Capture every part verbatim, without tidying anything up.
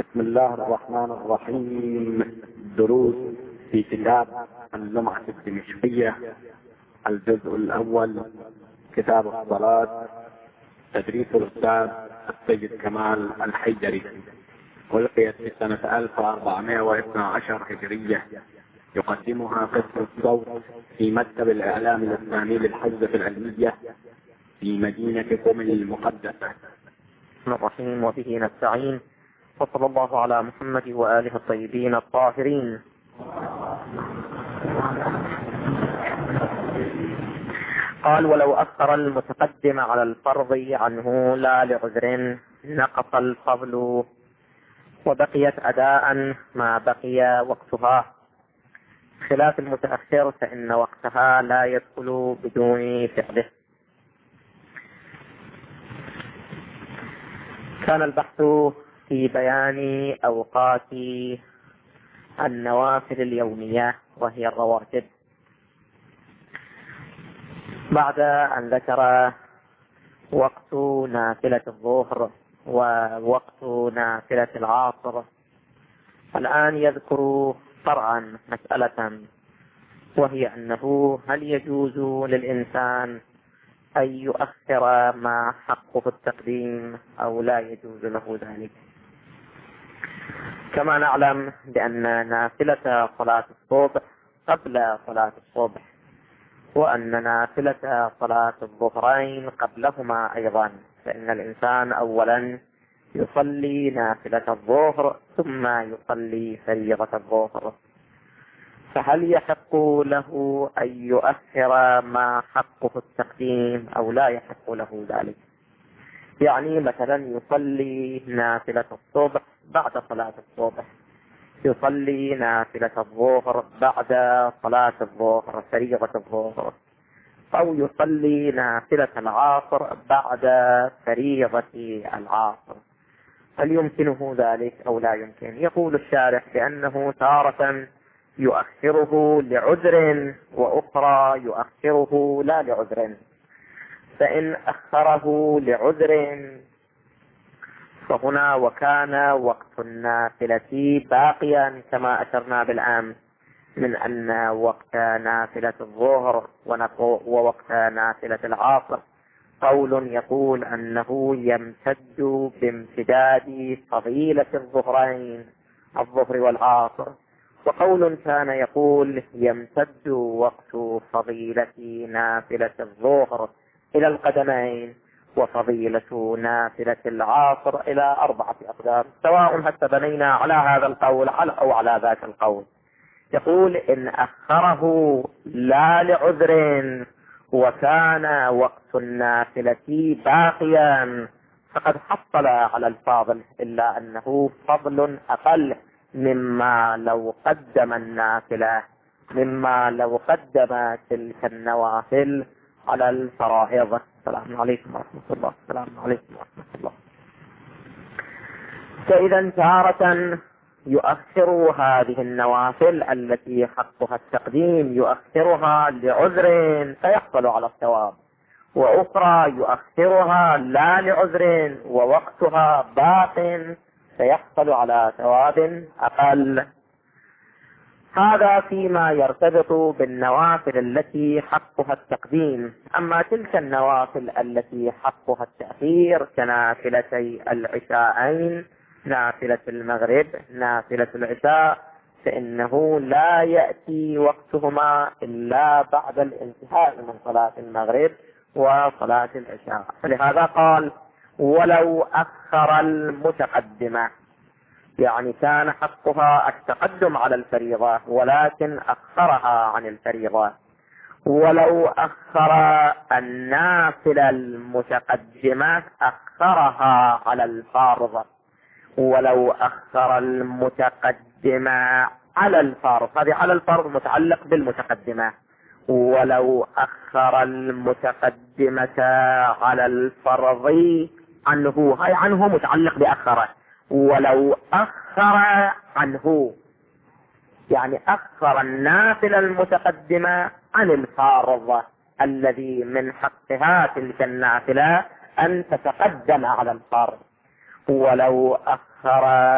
بسم الله الرحمن الرحيم. دروس في كتاب اللمعة الدمشقية، الجزء الأول، كتاب الصلاة، تدريس الأستاذ السيد كمال الحيدري. ألقيت في سنة ألف وأربعمائة واثني عشر هجرية. يقدمها قسم الصوت في مكتب الإعلام الإسلامي للحوزة العلمية في مدينة قم المقدسة. الرحمن الرحيم، وبه نستعين، وصلى الله على محمد وآله الطيبين الطاهرين. قال: ولو أخر المتقدم على الفرض عنه لا لعذر نقص الفضل، وبقيت أداء ما بقي وقتها، خلاف المتأخر فإن وقتها لا يدخل بدون فعله. كان البحث في بيان أوقات النوافل اليومية وهي الرواتب، بعد أن ذكر وقت نافلة الظهر ووقت نافلة العصر. الآن يذكر فرعا مسألة، وهي أنه هل يجوز للإنسان أن يؤخر ما حقه التقديم أو لا يجوز له ذلك. كما نعلم بأن نافلة صلاة الصبح قبل صلاة الصبح، وأن نافلة صلاة الظهرين قبلهما أيضا، فإن الإنسان أولا يصلي نافلة الظهر ثم يصلي فريضة الظهر. فهل يحق له أن يؤخر ما حقه التقديم أو لا يحق له ذلك؟ يعني مثلا يصلي نافلة الصبح بعد صلاة الصبح، يصلي نافلة الظهر بعد صلاة الظهر فريضة الظهر، أو يصلي نافلة العصر بعد فريضة العصر. هل يمكنه ذلك أو لا يمكن؟ يقول الشارح بأنه تارة يؤخره لعذر وأخرى يؤخره لا لعذر. فإن أخره لعذر فهنا وكان وقت النافلة باقيا كما أشرنا بالأمس، من أن وقت نافلة الظهر ووقت نافلة العصر قول يقول أنه يمتد بامتداد فضيلة الظهرين الظهر والعصر، وقول كان يقول يمتد وقت فضيلة نافلة الظهر إلى القدمين وفضيلة نافلة العصر إلى أربعة أقدام، سواء حتى بنينا على هذا القول أو على ذاك القول. يقول إن أخره لا لعذر وكان وقت النافلة باقيا فقد حصل على الفاضل، إلا أنه فضل أقل مما لو قدم النافلة، مما لو قدم تلك النوافل على الفرائض. السلام عليكم ورحمة الله. السلام عليكم ورحمة الله. فإذا تارة يؤخر هذه النوافل التي حقها التقديم يؤخرها لعذر فيحصل على الثواب، وأخرى يؤخرها لا لعذر ووقتها باق فيحصل على ثواب أقل. هذا فيما يرتبط بالنوافل التي حقها التقديم. أما تلك النوافل التي حقها التأخير كنافلتي العشاءين، نافلة المغرب، نافلة العشاء، فإنه لا يأتي وقتهما إلا بعد الانتهاء من صلاة المغرب وصلاة العشاء. فلهذا قال: ولو أخر المتقدمة، يعني كان حقها التقدم على الفريضة ولكن أخرها عن الفريضة. ولو أخر النافلة المتقدمة أخرها على الفارضة. ولو أخر المتقدمة على الفرض، هذه على الفرض متعلق بالمتقدمة. ولو أخر المتقدمة على الفرض عنه، هاي عنه متعلق بأخره. ولو أخر عنه يعني أخر النافلة المتقدمة عن الفارض الذي من حقها تلك النافلة أن تتقدم على الفرض. ولو أخر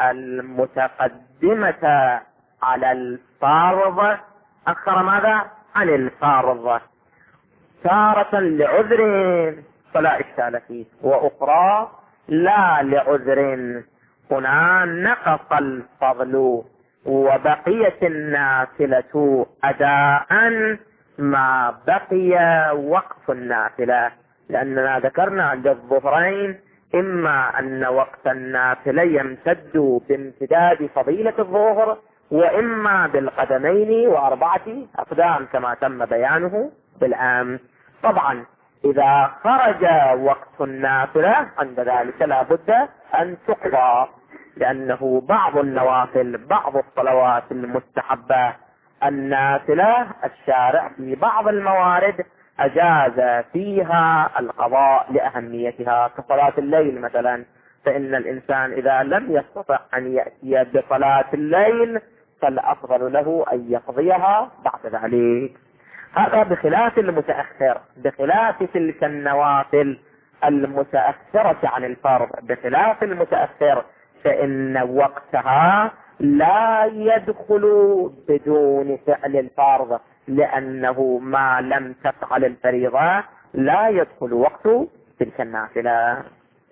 المتقدمة على الفرض أخر ماذا عن الفرض، تارة لعذر فلا إشكال فيه، وأخرى لا لعذر، هنا نقص الفضل وبقيت النافلة أداء ما بقي وقت النافلة، لأننا ذكرنا للظهرين إما أن وقت النافلة يمتد بامتداد فضيلة الظهر، وإما بالقدمين وأربعة أقدام كما تم بيانه بالأمس. طبعا إذا خرج وقت النافلة عند ذلك لا بد أن تقضى، لأنه بعض النوافل بعض الصلوات المستحبة النافلة الشارع في بعض الموارد أجاز فيها القضاء لأهميتها، كصلاة الليل مثلا، فإن الإنسان إذا لم يستطع أن يأتي بصلاة الليل فالأفضل له أن يقضيها بعد ذلك. هذا بخلاف المتأخر، بخلاف تلك النوافل المتأخرة عن الفرض، بخلاف المتأخر فإن وقتها لا يدخل بدون فعل الفرض، لأنه ما لم تفعل الفريضة لا يدخل وقت تلك النافلة.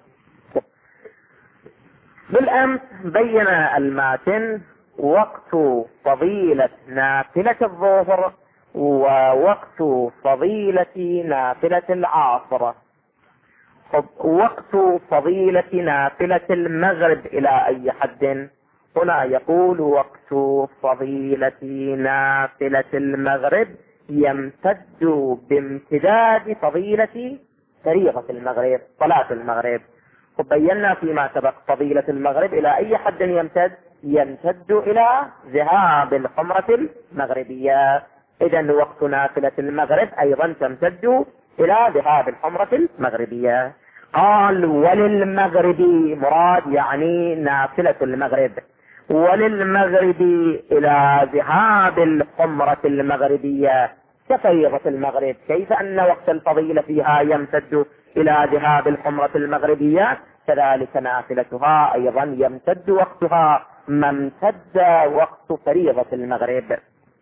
بالأمس بين الماتن وقت فضيلة نافلة الظهر ووقت فضيلة نافلة العصر. وقت فضيلة نافلة المغرب إلى أي حد؟ هنا يقول وقت فضيلة نافلة المغرب يمتد بامتداد فضيلة فريضة المغرب صلاة المغرب. وبينا فيما سبق فضيلة المغرب إلى أي حد يمتد؟ يمتد إلى ذهاب الحمرة المغربية. إذن وقت نافلة المغرب أيضا تمتد إلى ذهاب الحمرة المغربية. قال وللمغرب مراد يعني نافلة المغرب، وللمغرب إلى ذهاب الحمرة المغربية كفريضة المغرب. كيف أن وقت الفضيلة فيها يمتد إلى ذهاب الحمرة المغربية، كذلك نافلتها أيضا يمتد وقتها ما امتد وقت فريضة المغرب.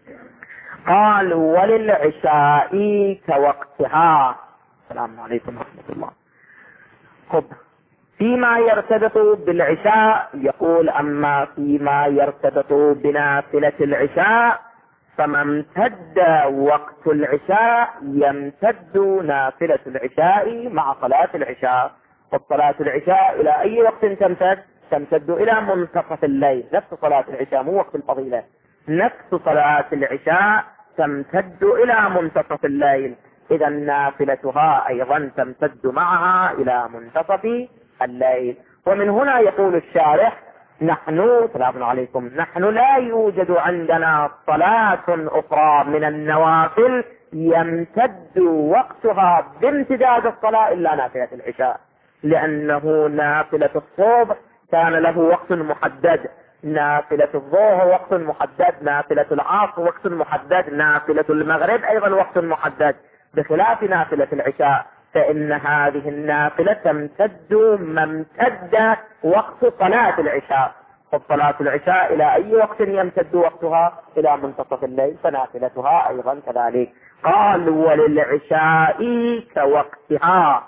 قال وللعشاء كوقتها. السلام عليكم ورحمة الله. خب فيما يرتبط بالعشاء يقول أما فيما يرتبط بنافلة العشاء فما امتد وقت العشاء يمتد نافلة العشاء مع صلاة العشاء. وصلاة العشاء إلى أي وقت تمتد؟ تمتد إلى منتصف الليل، نفس صلاة العشاء مو وقت الفضيلة، نفس صلاة العشاء تمتد إلى منتصف الليل. إذا نافلتها أيضا تمتد معها إلى منتصف الليل. ومن هنا يقول الشارح نحن سلام عليكم نحن لا يوجد عندنا صلاة أخرى من النوافل يمتد وقتها بامتداد الصلاة إلا نافلة العشاء، لأنه نافلة الصبح كان له وقت محدد، نافلة الظهر وقت محدد، نافلة العصر وقت محدد، نافلة المغرب أيضا وقت محدد، بخلاف نافلة العشاء فإن هذه النافلة تمتد ما امتد وقت صلاة العشاء. فصلاة العشاء إلى أي وقت يمتد وقتها؟ إلى منتصف الليل، فنافلتها أيضا كذلك. قال وللعشاء كوقتها،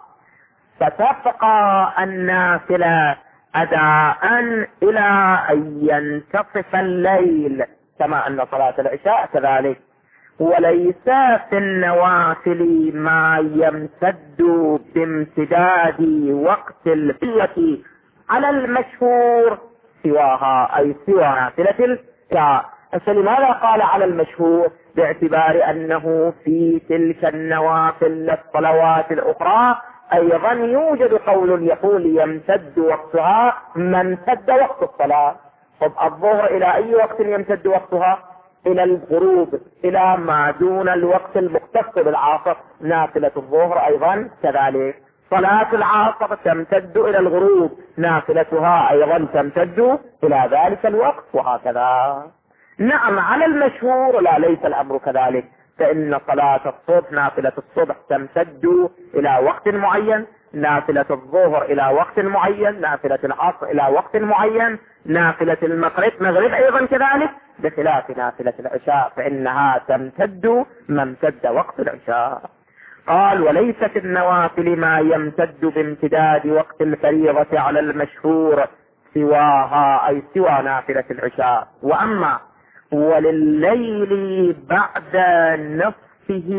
فتبقى النافلة أداء إلى أن ينتصف الليل كما أن صلاة العشاء كذلك. وليس في النوافل ما يمتد بامتداد وقت الفية على المشهور سواها، أي سوى نافلة العشاء. فلماذا قال على المشهور؟ باعتبار أنه في تلك النوافل الصلوات الأخرى أيضا يوجد قول يقول يمتد وقتها ما امتد وقت الصلاة. طب الظهر إلى أي وقت يمتد وقتها؟ إلى الغروب، إلى ما دون الوقت المختص بالعصر. نافلة الظهر أيضا كذلك. صلاة العصر تمتد إلى الغروب، نافلتها أيضا تمتد إلى ذلك الوقت، وهكذا. نعم على المشهور لا، ليس الأمر كذلك، فإن صلاة الصبح نافلة الصبح تمتد إلى وقت معين، نافلة الظهر إلى وقت معين، نافلة العصر إلى وقت معين، نافلة المغرب مغرب أيضا كذلك، بخلاف نافلة العشاء فإنها تمتد ما امتد وقت العشاء. قال وليست النوافل ما يمتد بامتداد وقت الفريضة على المشهور سواها، أي سوى نافلة العشاء. وأما ولليل بعد نصفه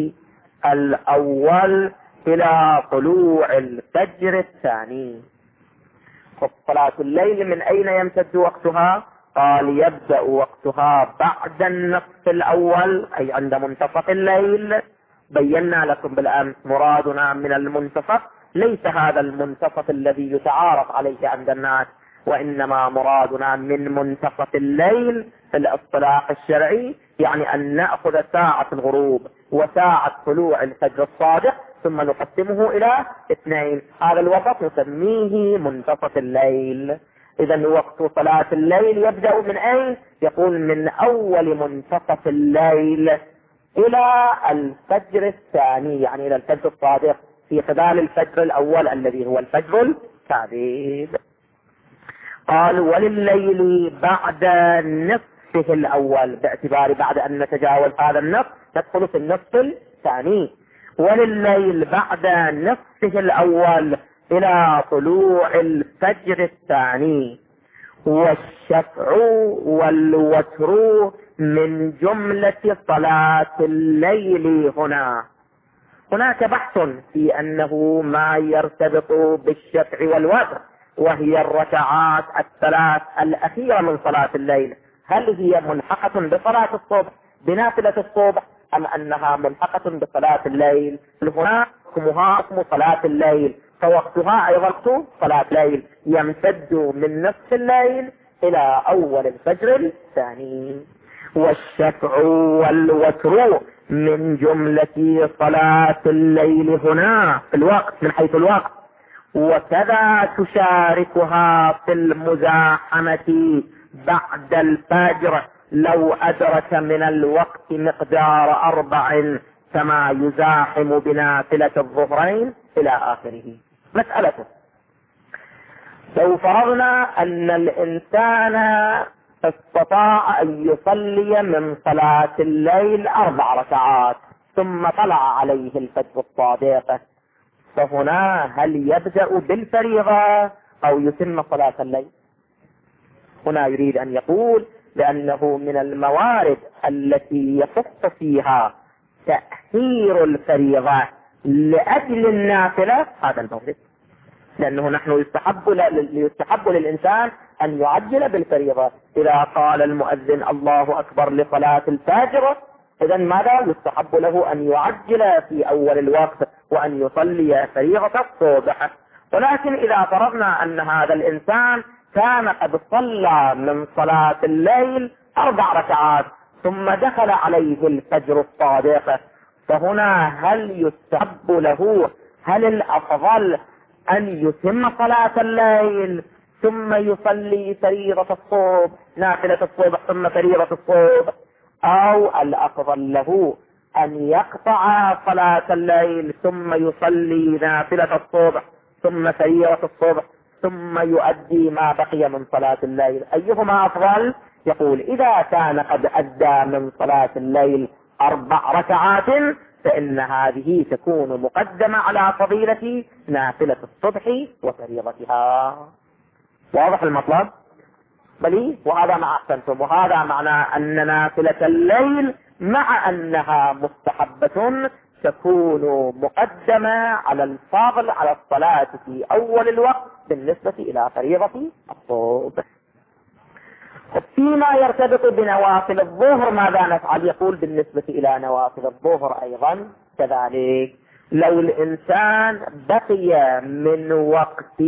الأول إلى طلوع الفجر الثاني. صلاة الليل من أين يمتد وقتها؟ قال يبدأ وقتها بعد النصف الأول، أي عند منتصف الليل. بينا لكم بالأمس مرادنا من المنتصف ليس هذا المنتصف الذي يتعارف عليه عند الناس، وإنما مرادنا من منتصف الليل في الاصطلاح الشرعي يعني أن نأخذ ساعة الغروب وساعة طلوع الفجر الصادق ثم نقسمه إلى اثنين، هذا الوسط نسميه منتصف الليل. إذا وقت صلاة الليل يبدأ من أين؟ يقول من أول منتصف الليل إلى الفجر الثاني، يعني إلى الفجر الصادق، في خلال الفجر الأول الذي هو الفجر الكاذب. قال ولليل بعد نصفه الأول، باعتبار بعد أن نتجاوز هذا النصف ندخل في النصف الثاني. ولليل بعد نصفه الأول إلى طلوع الفجر الثاني. والشفع والوتر من جملة صلاة الليل. هنا هناك بحث في أنه ما يرتبط بالشفع والوتر، وهي الركعات الثلاث الأخيرة من صلاة الليل، هل هي ملحقة بصلاة الصبح بنافلة الصبح أم أنها ملحقة بصلاة الليل؟ هنا حكمها حكم صلاة الليل، فوقتها أي وقت صلاة الليل يمتد من نصف الليل إلى أول الفجر الثاني. والشفع والوتر من جملة صلاة الليل هنا في الوقت من حيث الوقت. وكذا تشاركها في المزاحمة بعد الفجر لو أدرك من الوقت مقدار أربع كما يزاحم بنافلة الظهرين إلى آخره. مسألته لو فرضنا أن الإنسان استطاع أن يصلي من صلاة الليل أربع ركعات ثم طلع عليه الفجر الصادق، فهنا هل يبدأ بالفريضة أو يتم صلاة الليل؟ هنا يريد أن يقول لأنه من الموارد التي يصح فيها تأخير الفريضة لأجل النافلة هذا المورد، لأنه نحن يستحب, يستحب للإنسان أن يعجل بالفريضة. إذا قال المؤذن الله أكبر لصلاة الفجر إذا ماذا؟ يستحب له أن يعجل في أول الوقت وأن يصلي فريضة الصبح. ولكن إذا فرضنا أن هذا الإنسان كان قد صلى من صلاة الليل أربع ركعات ثم دخل عليه الفجر الصادق، فهنا هل يستحب له، هل الأفضل أن يتم صلاة الليل ثم يصلي فريضة الصبح نافلة الصبح ثم فريضة الصبح، أو الأفضل له أن يقطع صلاة الليل ثم يصلي نافلة الصبح ثم فريضة الصبح ثم يؤدي ما بقي من صلاة الليل؟ أيهما أفضل؟ يقول إذا كان قد أدى من صلاة الليل أربع ركعات فإن هذه تكون مقدمة على فضيلة نافلة الصبح وفريضتها. واضح المطلب؟ بلي وهذا ما أحسنتم، وهذا معنى أن نافلة الليل مع أنها مستحبة تكون مقدمة على الفاضل على الصلاة في أول الوقت بالنسبة إلى فريضة الصبح. فيما يرتبط بنوافل الظهر ماذا نفعل؟ يقول بالنسبة إلى نوافل الظهر أيضا كذلك، لو الإنسان بقي من وقت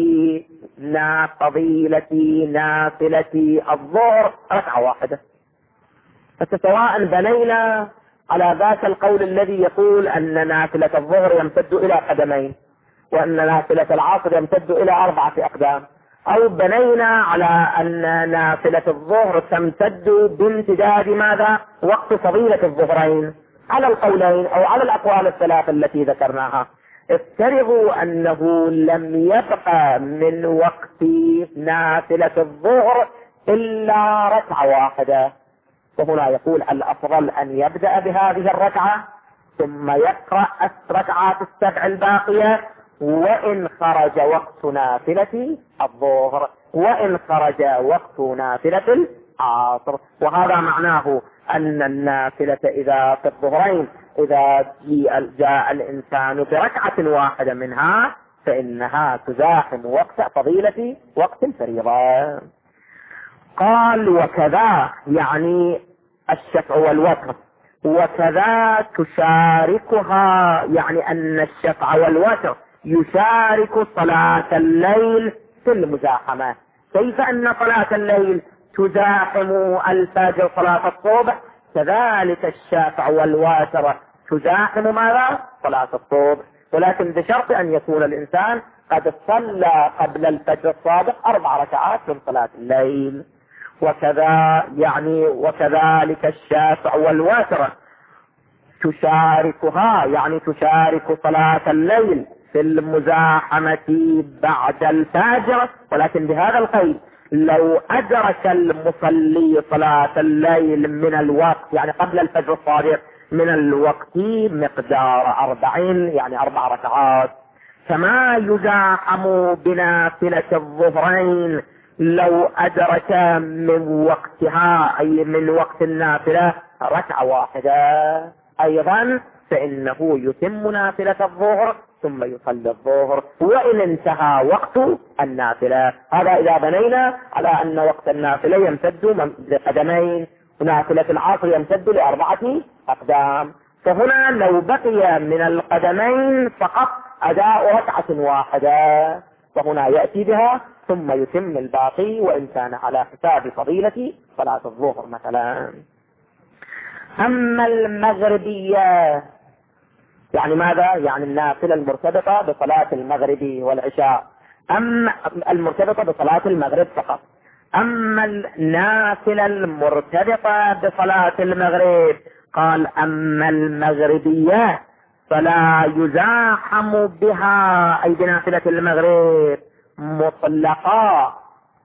فضيلة نافلة الظهر ركعة واحدة، فسواء بنينا على ذاك القول الذي يقول أن نافلة الظهر يمتد إلى قدمين وأن نافلة العصر يمتد إلى أربعة أقدام، أو بنينا على أن نافلة الظهر تمتد بامتداد ماذا؟ وقت فضيلة الظهرين، على القولين أو على الأقوال الثلاثة التي ذكرناها. افترضوا أنه لم يبقى من وقت نافلة الظهر إلا ركعة واحدة، وهنا يقول الأفضل أن يبدأ بهذه الركعة ثم يقرأ الركعات السبع الباقية، وإن خرج وقت نافلة الظهر وإن خرج وقت نافلة العصر. وهذا معناه أن النافلة إذا في الظهرين إذا جاء الإنسان بركعة واحدة منها فإنها تزاحم وقت فضيلة وقت الفريضة. قال وكذا يعني الشفع والوتر، وكذا تشاركها يعني أن الشفع والوتر يشارك صلاة الليل في المزاحمة. كيف أن صلاة الليل تزاحم الفجر صلاة الصبح، كذلك الشفع والوتر تزاحم ماذا؟ صلاة الصبح، ولكن بشرط أن يكون الإنسان قد صلى قبل الفجر الصادق أربع ركعات من صلاة الليل. وكذا يعني وكذلك الشفع والوتر تشاركها يعني تشارك صلاة الليل في المزاحمة بعد الفجر، ولكن بهذا القيد: لو أدرك المصلي صلاة الليل من الوقت يعني قبل الفجر الصادق من الوقت مقدار أربعين يعني أربع ركعات، كما يزاحم بنافلة الظهرين لو أدرك من وقتها أي من وقت النافلة ركعة واحدة أيضا، فإنه يتم نافلة الظهر ثم يصلي الظهر وإن انتهى وقت النافلة. هذا إذا بنينا على أن وقت النافلة يمتد لقدمين ونافلة العصر يمتد لأربعة أقدام، فهنا لو بقي من القدمين فقط أداء ركعة واحدة فهنا يأتي بها ثم يتم الباقي وإن كان على حساب فضيلة صلاة الظهر مثلا. أما المغربية يعني ماذا؟ يعني النافلة المرتبطة بصلاة المغرب والعشاء، أما المرتبطة بصلاة المغرب فقط. أما النافلة المرتبطة بصلاة المغرب قال: أما المغربية فلا يزاحم بها أي بنافلة المغرب مطلقا،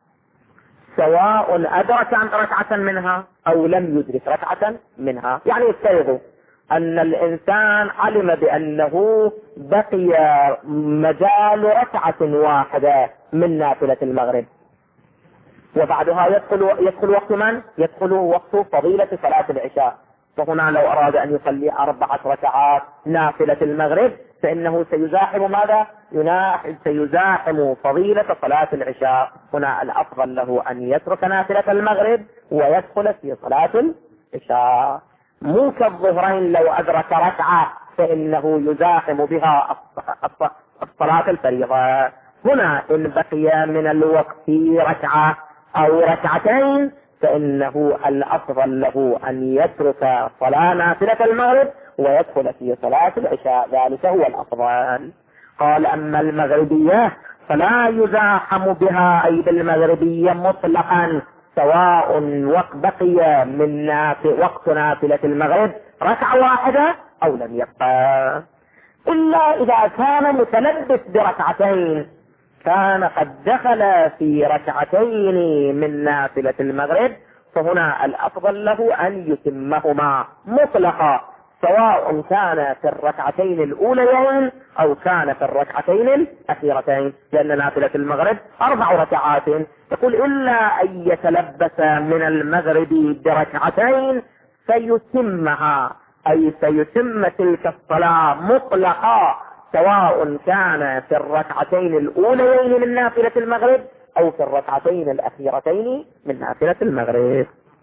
سواء أدرك عن ركعة منها أو لم يدرك ركعة منها. يعني يفترض أن الإنسان علم بأنه بقي مجال ركعة واحدة من نافلة المغرب، وبعدها يدخل يدخل وقت من؟ يدخل وقت فضيلة صلاة العشاء، فهنا لو أراد أن يصلي أربعة ركعات نافلة المغرب فإنه سيزاحم ماذا؟ سيزاحم فضيلة صلاة العشاء. هنا الأفضل له أن يترك نافلة المغرب ويدخل في صلاة العشاء، مو كالظهرين لو أدرك ركعة فإنه يزاحم بها الصلاة الفريضة. هنا إن بقي من الوقت ركعة أو ركعتين فإنه الأفضل له أن يترك صلاة نافلة المغرب ويدخل في صلاة العشاء، ذلك هو الأفضل. قال: أما المغربية فلا يزاحم بها أي بالمغربية مطلقا، سواء وقت بقي من نافل وقت نافلة المغرب ركعة واحدة أو لم يبقى، إلا إذا كان متلبس بركعتين، كان قد دخل في ركعتين من نافلة المغرب، فهنا الأفضل له أن يتمهما مطلقا، سواء كان في الركعتين الأوليين أو كان في الركعتين الأخيرتين، لأن نافلة المغرب أربع ركعات. يقول: إلا أن يتلبس من المغرب بركعتين فيتمها، أي سيتم تلك الصلاة مطلقا، سواء كان في الركعتين الأوليين من نافلة المغرب أو في الركعتين الأخيرتين من نافلة المغرب.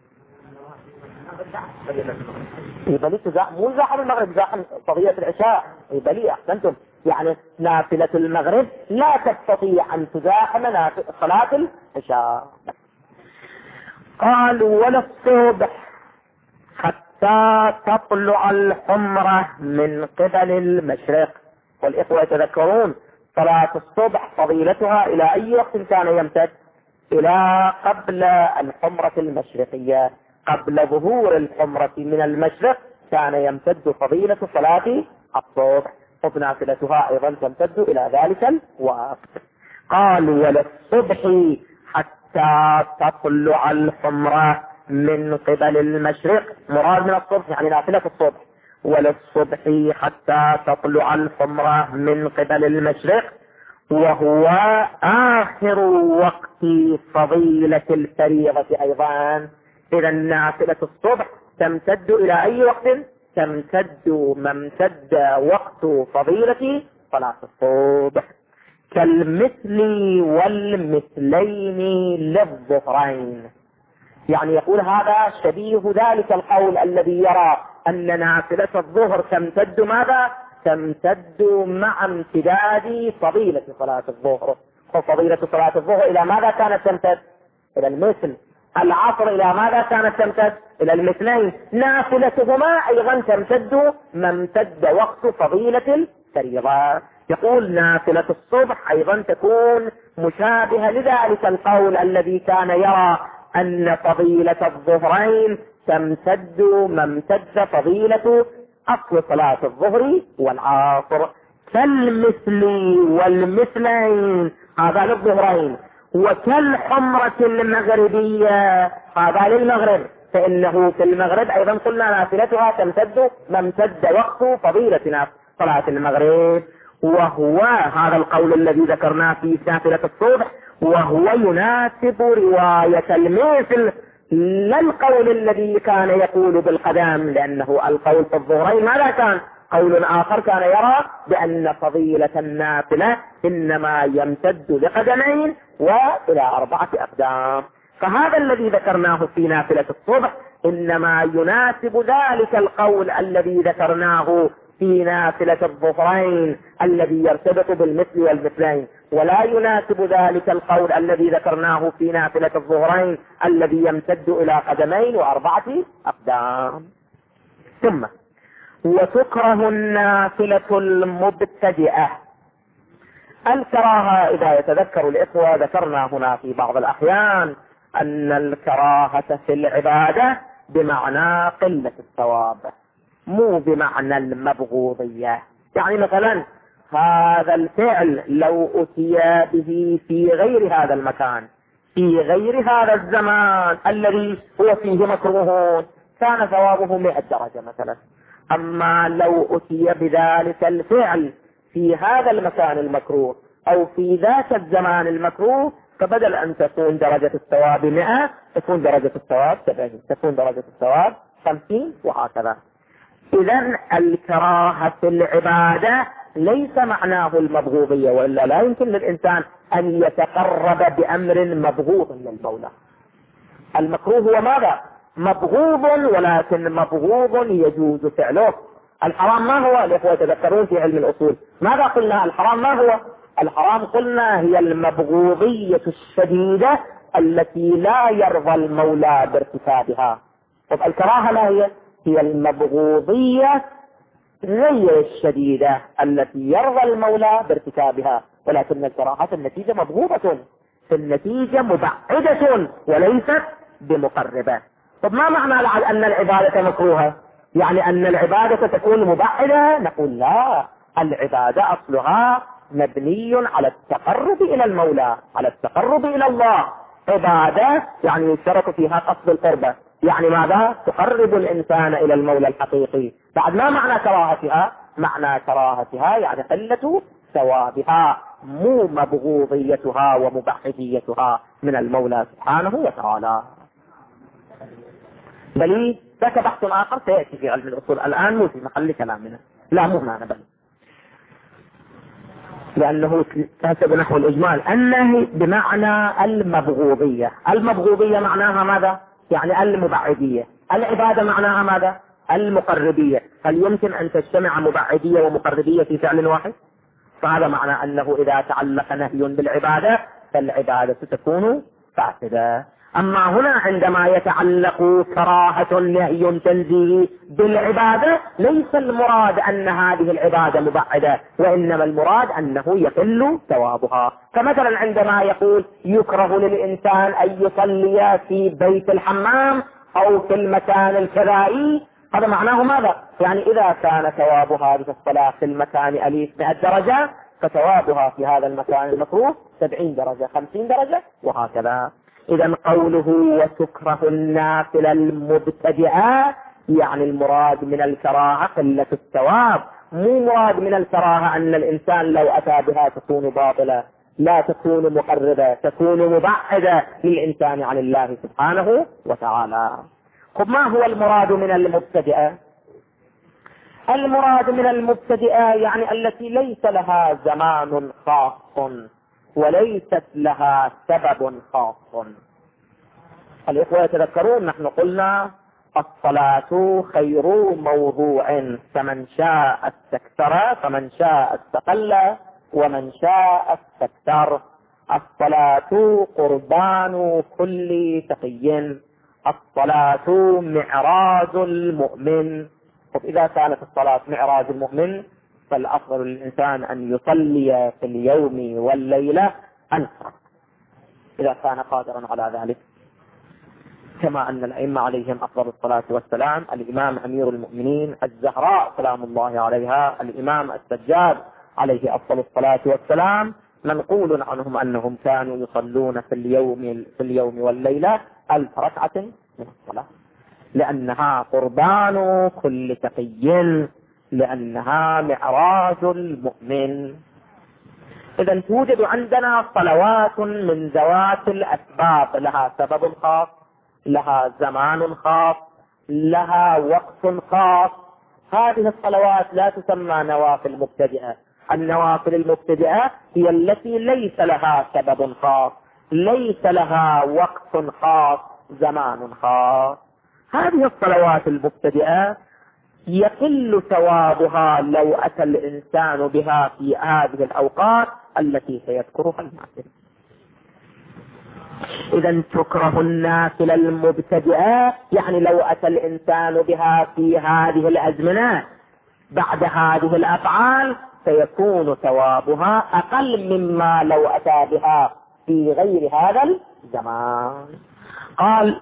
يبقى تزاحم مو زاحم المغرب، زاحم فضيلة العشاء. يبقى لي أحسنتم، يعني نافلة المغرب لا تستطيع أن تزاحم صلاة العشاء. قالوا: ولا الصبح حتى تطلع الحمرة من قبل المشرق. والإخوة يتذكرون صلاة الصبح فضيلتها إلى أي وقت كان يمتد؟ إلى قبل الحمرة المشرقية، قبل ظهور الحمرة من المشرق كان يمتد فضيلة صلاة الصبح. نافلتها أيضا تمتد إلى ذلك الوقت. قال وللصبح حتى تطلع الحمرة من قبل المشرق. مراد من الصبح يعني نافلة الصبح. وللصبح حتى تطلع الحمرة من قبل المشرق، وهو آخر وقت فضيلة الفريضة أيضا. إذا نافلة الصبح تمتد إلى أي وقت؟ تمتد ممتد وقت فضيلة صلاة الصبح، كالمثل والمثلين للظهرين. يعني يقول هذا شبيه ذلك القول الذي يرى أن نافلة الظهر تمتد ماذا؟ تمتد مع امتداد فضيلة صلاة الظهر. وفضيلة صلاة الظهر إلى ماذا كانت تمتد؟ إلى المثل. العصر إلى ماذا كانت تمتد؟ إلى المثلين. نافلتهما أيضا تمتد ممتد وقت فضيلة الفريضة. يقول نافلة الصبح أيضا تكون مشابهة لذلك القول الذي كان يرى أن فضيلة الظهرين تمتد ممتد فضيلة أصل صلاة الظهر والعصر، كالمثل والمثلين هذا للظهرين، وكالحمرة المغربية هذا للمغرب، فإنه في المغرب أيضا قلنا نافلتها تمتد ممتد وقت فضيلة صلاة المغرب. وهو هذا القول الذي ذكرناه في نافلة الصبح وهو يناسب رواية المثل، لا القول الذي كان يقول بالقدم، لأنه القول في الظهرين ماذا كان؟ قول آخر كان يرى بأن فضيلة النافلة إنما يمتد لقدمين وإلى أربعة أقدام. فهذا الذي ذكرناه في نافلة الصبح إنما يناسب ذلك القول الذي ذكرناه في نافلة الظهرين الذي يرتبط بالمثل والمثلين، ولا يناسب ذلك القول الذي ذكرناه في نافلة الظهرين الذي يمتد إلى قدمين وأربعة أقدام. ثم وتكره النافلة المبتدئة. الكراهة إذا يتذكر الإخوة ذكرنا هنا في بعض الأحيان أن الكراهة في العبادة بمعنى قلة الثواب، مو بمعنى المبغوضية. يعني مثلا هذا الفعل لو أتي به في غير هذا المكان في غير هذا الزمان الذي هو فيه مكروه كان ثوابه مئة درجة مثلا، أما لو أتي بذلك الفعل في هذا المكان المكروه أو في ذاك الزمان المكروه فبدل أن تكون درجة الثواب مئة تكون درجة الثواب سبعين، تكون درجة الثواب خمسين وهكذا. إذن الكراهة في العبادة ليس معناه المبغوضية، وإلا لا يمكن للإنسان أن يتقرب بأمر مبغوض للمولى. المكروه هو ماذا؟ مبغوض، ولكن مبغوض يجوز فعله. الحرام ما هو؟ الإخوة يتذكرون في علم الأصول ماذا قلنا؟ الحرام ما هو؟ الحرام قلنا هي المبغوضية الشديدة التي لا يرضى المولى بارتكابها. طب الكراهة لا هي؟ هي المبغوضية غير الشديدة التي يرضى المولى بارتكابها، ولكن الكراهة النتيجة مبغوضة، في النتيجة مبعدة وليست بمقربة. طب ما معنى أن العبادة مكروهة؟ يعني أن العبادة تكون مبعدة؟ نقول لا، العبادة أصلها مبني على التقرب إلى المولى، على التقرب إلى الله. عبادة يعني يشترك فيها قصد القربة، يعني ماذا؟ تقرب الإنسان إلى المولى الحقيقي. بعد ما معنى كراهتها؟ معنى كراهتها يعني قلة ثوابها، مو مبغوضيتها ومبعديتها من المولى سبحانه وتعالى. بل ذاك بحث آخر سيأتي في علم الأصول، الآن مو في محل كلامنا، لا مو هنا بل، لأنه تحسب نحو الإجمال. النهي بمعنى المبغوضية. المبغوضية معناها ماذا؟ يعني المبعدية. العبادة معناها ماذا؟ المقربية. هل يمكن أن تجتمع مبعدية ومقربية في فعل واحد؟ فهذا معنى أنه إذا تعلق نهي بالعبادة فالعبادة تكون فاسدة. أما هنا عندما يتعلق كراهة نهي تنزيهي بالعبادة ليس المراد أن هذه العبادة مبعدة، وإنما المراد أنه يقل ثوابها. فمثلا عندما يقول يكره للإنسان أن يصلي في بيت الحمام أو في المكان الكذائي، هذا معناه ماذا؟ يعني إذا كان ثواب هذه الصلاة في المكان أليف مئة درجة، فثوابها في هذا المكان المكروه سبعين درجة، خمسين درجة، وهكذا. إذا قوله وتكره النافلة المبتدئة يعني المراد من الكراهة قلة الثواب، مو مراد من الكراهة أن الإنسان لو أتى بها تكون باطلة، لا تكون مقربة، تكون مبعدة للإنسان عن الله سبحانه وتعالى. طب ما هو المراد من المبتدئة؟ المراد من المبتدئة يعني التي ليس لها زمان خاص وليست لها سبب خاص. الإخوة يتذكرون نحن قلنا الصلاة خير موضوع، فمن شاء استكثر فمن شاء استقل ومن شاء استكثر. الصلاة قربان كل تقي، الصلاة معراج المؤمن. وإذا كانت الصلاة معراج المؤمن فالأفضل للإنسان أن يصلي في اليوم والليلة أنفر إذا كان قادرا على ذلك، كما أن الأئمة عليهم أفضل الصلاة والسلام، الإمام أمير المؤمنين الزهراء سلام الله عليها، الإمام السجاد عليه أفضل الصلاة والسلام، منقول عنهم أنهم كانوا يصلون في اليوم في اليوم والليلة ألف ركعة من الصلاة، لأنها قربان كل تقي، لأنها معراج المؤمن. إذا توجد عندنا صلوات من ذوات الأسباب، لها سبب خاص، لها زمان خاص، لها وقت خاص. هذه الصلوات لا تسمى نوافل مبتدئة. النوافل المبتدئة هي التي ليس لها سبب خاص، ليس لها وقت خاص، زمان خاص. هذه الصلوات المبتدئة يقل ثوابها لو أتى الإنسان بها في هذه الأوقات التي سيذكرها المعلم. إذا تكره النافلة المبتدئة يعني لو أتى الإنسان بها في هذه الأزمنة بعد هذه الأفعال سيكون ثوابها أقل مما لو أتى بها في غير هذا الزمان. قال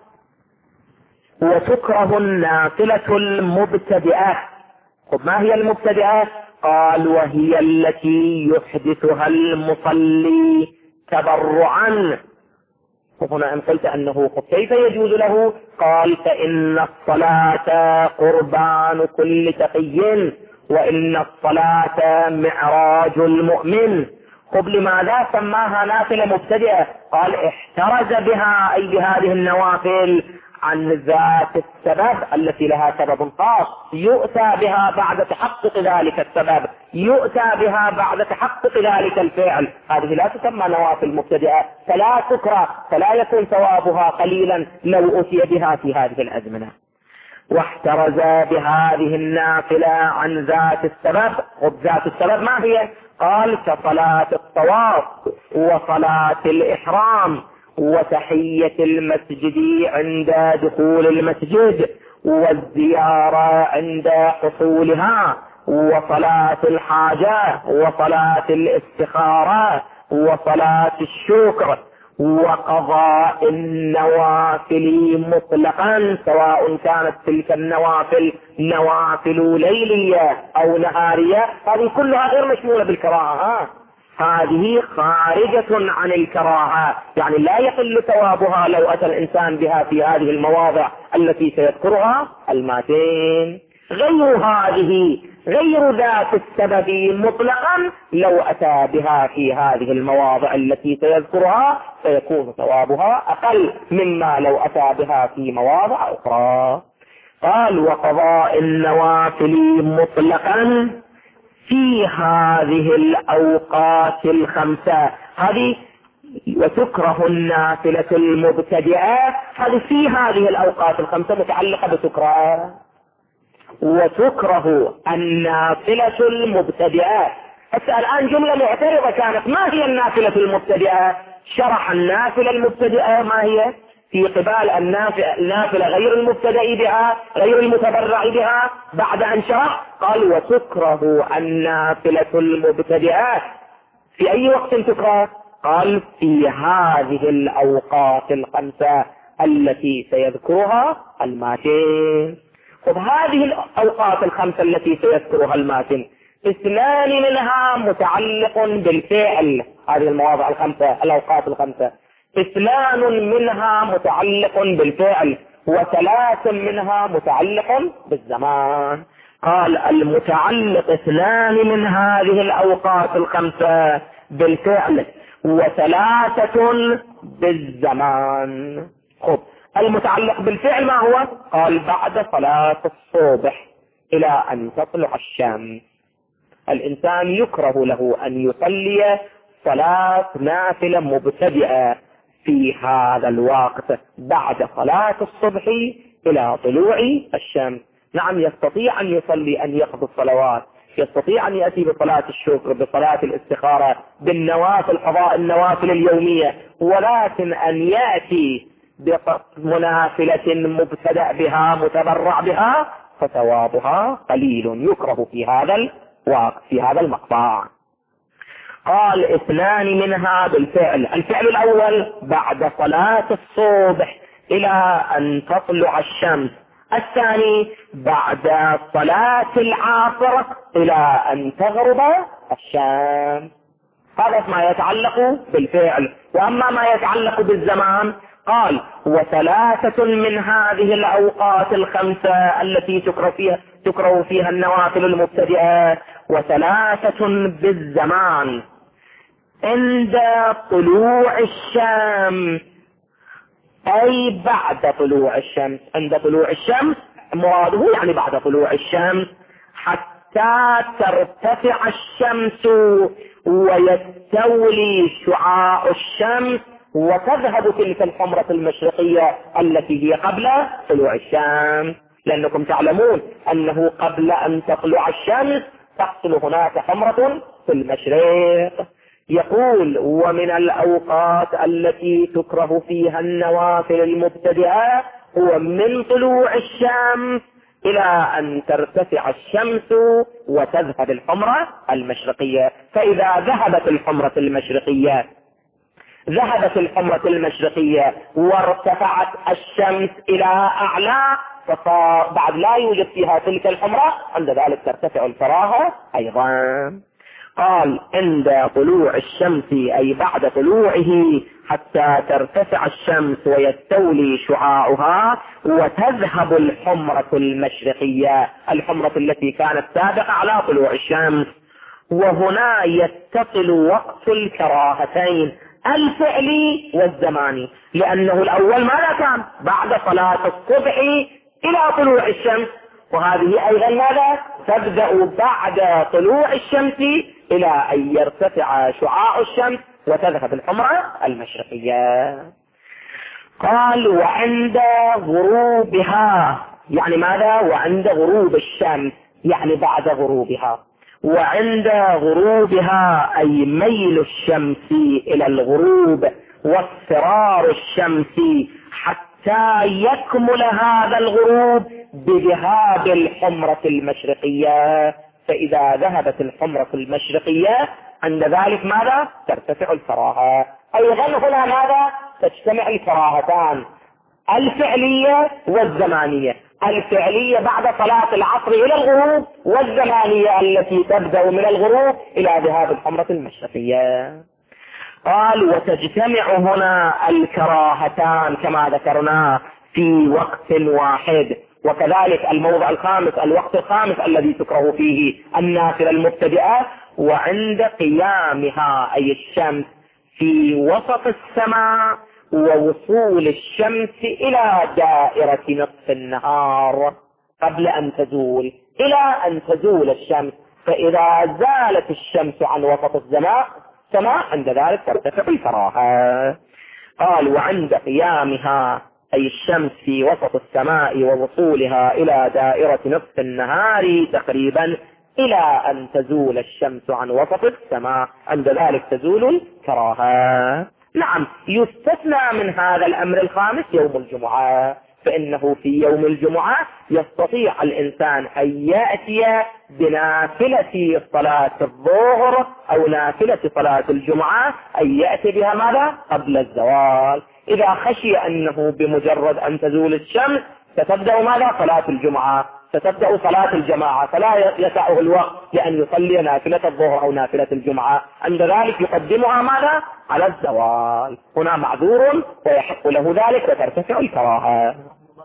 وتكره النافلة المبتدئة. طب ما هي المبتدئة؟ قال وهي التي يحدثها المصلي تبرعا. وهنا ان قلت انه كيف يجوز له؟ قال فإن الصلاة قربان كل تقي وإن الصلاة معراج المؤمن. طب لماذا سماها نافلة مبتدئة؟ قال احترز بها أي بهذه النوافل عن ذات السبب التي لها سبب خاص يؤتى بها بعد تحقق ذلك السبب، يؤتى بها بعد تحقق ذلك الفعل. هذه لا تسمى نوافل مبتدئة، فلا تكره، فلا يكون ثوابها قليلا لو أتي بها في هذه الأزمنة. واحترز بهذه النافلة عن ذات السبب. وذات السبب ما هي؟ قال كصلاة الطواف وصلاة الإحرام وتحية المسجد عند دخول المسجد والزيارة عند حصولها وصلاة الحاجة وصلاة الاستخارة وصلاة الشكر وقضاء النوافل مطلقا، سواء كانت تلك النوافل نوافل ليلية أو نهارية، هذه كلها غير مشمولة بالكراهة. هذه خارجة عن الكراهة، يعني لا يقل ثوابها لو أتى الإنسان بها في هذه المواضع التي سيذكرها الماتين. غير هذه غير ذات السبب مطلقا لو أتى بها في هذه المواضع التي سيذكرها سيكون ثوابها أقل مما لو أتى بها في مواضع أخرى. قال وقضاء النوافل مطلقا في هذه الأوقات الخمسة. هذه وتكره النافلة المبتدئة، هذه في هذه الأوقات الخمسة متعلقة بتكره. وتكره النافلة المبتدئة. حتى الآن جملة معترضة كانت، ما هي النافلة المبتدئة؟ شرح النافلة المبتدئة ما هي في قبال النافلة غير المبتدئ بها غير المتبرع بها. بعد أن شرح قال وتكره النافلة المبتدئة. في أي وقت تكره؟ قال في هذه الأوقات الخمسة التي سيذكرها الماتين. طب هذه الأوقات الخمسة التي سيذكرها الماتن اثنان منها متعلق بالفعل، هذه المواضع الخمسة الأوقات الخمسة اثنان منها متعلق بالفعل وثلاث منها متعلق بالزمان. قال المتعلق اثنان من هذه الأوقات الخمسة بالفعل وثلاثة بالزمان. خب المتعلق بالفعل ما هو؟ قال بعد صلاة الصبح إلى أن تطلع الشمس الإنسان يكره له أن يصلي صلاة نافلة مبتدئة في هذا الوقت بعد صلاة الصبح إلى طلوع الشمس. نعم يستطيع أن يصلي أن يقضي الصلوات، يستطيع أن يأتي بصلاة الشكر بصلاة الاستخارة بالنوافل قضاء النوافل اليومية، ولكن أن يأتي بمنافلة مبتدأ بها متبرع بها فثوابها قليل، يكره في هذا الوقت في هذا المقطع. قال اثنان منها بالفعل، الفعل الأول بعد صلاة الصبح إلى أن تطلع الشمس، الثاني بعد صلاة العصر إلى أن تغرب الشمس. هذا ما يتعلق بالفعل. وأما ما يتعلق بالزمان قال وثلاثة من هذه الأوقات الخمسة التي تكره فيها, تكره فيها النوافل المبتدئة وثلاثة بالزمان عند طلوع الشمس، أي بعد طلوع الشمس. عند طلوع الشمس مراده يعني بعد طلوع الشمس حتى ترتفع الشمس ويستولي شعاع الشمس وتذهب تلك الحمرة المشرقية التي هي قبل طلوع الشمس، لأنكم تعلمون أنه قبل أن تطلع الشمس تحصل هناك حمرة في المشرق. يقول ومن الأوقات التي تكره فيها النوافل المبتدئة هو من طلوع الشمس إلى أن ترتفع الشمس وتذهب الحمرة المشرقية. فإذا ذهبت الحمرة المشرقية ذهبت الحمرة المشرقية وارتفعت الشمس إلى أعلى فصار بعد لا يوجد فيها تلك الحمرة، عند ذلك ترتفع الكراهة أيضا. قال عند طلوع الشمس أي بعد طلوعه حتى ترتفع الشمس ويستولي شعاعها وتذهب الحمرة المشرقية، الحمرة التي كانت سابقة على طلوع الشمس. وهنا يتصل وقت الكراهتين الفعلي والزماني، لأنه الأول ماذا كان؟ بعد صلاة الصبح إلى طلوع الشمس، وهذه أيضا ماذا؟ تبدأ بعد طلوع الشمس إلى أن يرتفع شعاع الشمس وتذهب الحمرة المشرقية. قال وعند غروبها، يعني ماذا؟ وعند غروب الشمس يعني بعد غروبها. وعند غروبها أي ميل الشمس إلى الغروب واصفرار الشمس حتى يكمل هذا الغروب بذهاب الحمرة المشرقية. فإذا ذهبت الحمرة المشرقية عند ذلك ماذا؟ ترتفع الكراهة. أيضا هنا ماذا؟ تجتمع الكراهتان الفعلية والزمانية، الفعلية بعد صلاة العصر إلى الغروب، والزمانية التي تبدأ من الغروب إلى ذهاب الحمرة المشرقية. قال وتجتمع هنا الكراهتان كما ذكرنا في وقت واحد. وكذلك الموضع الخامس الوقت الخامس الذي تكره فيه النافلة المبتدئة وعند قيامها أي الشمس في وسط السماء ووصول الشمس إلى دائرة نصف النهار قبل أن تزول، إلى أن تزول الشمس. فإذا زالت الشمس عن وسط السماء سماء عند ذلك ترتفع الكراهة. قال وعند قيامها أي الشمس في وسط السماء ووصولها إلى دائرة نصف النهار تقريبا إلى أن تزول الشمس عن وسط السماء، عند ذلك تزول الكراهة. نعم يستثنى من هذا الأمر الخامس يوم الجمعة، فإنه في يوم الجمعة يستطيع الإنسان أن يأتي بنافلة صلاة الظهر أو نافلة صلاة الجمعة أن يأتي بها ماذا؟ قبل الزوال، إذا خشي أنه بمجرد أن تزول الشمس ستبدأ ماذا؟ صلاة الجمعة، ستبدأ صلاة الجماعة فلا يسعه الوقت لأن يصلي نافلة الظهر أو نافلة الجمعة، عند ذلك يقدمها ماذا؟ على الزوال. هنا معذور ويحق له ذلك وترتفع الكراهة.